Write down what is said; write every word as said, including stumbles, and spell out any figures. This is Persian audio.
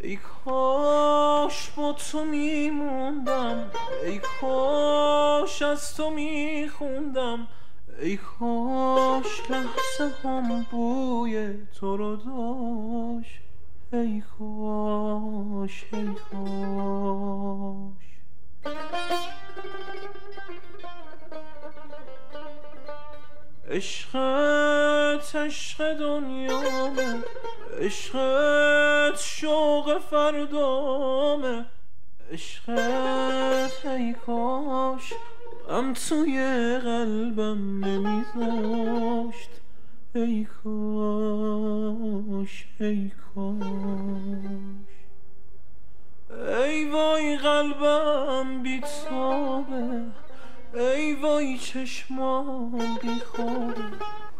ای کاش با تو میموندم، ای کاش از تو میخوندم، ای کاش لحظه هم بوی تو رو داشت، ای کاش ای کاش. عشقت عشق دنیامه، عشقت شوق فردامه، عشقت ای کاش غم توی قلبم نمیذاشت، ای کاش ای کاش. ای وای قلبم بی تابه، ای وای چشمام بی خوابه،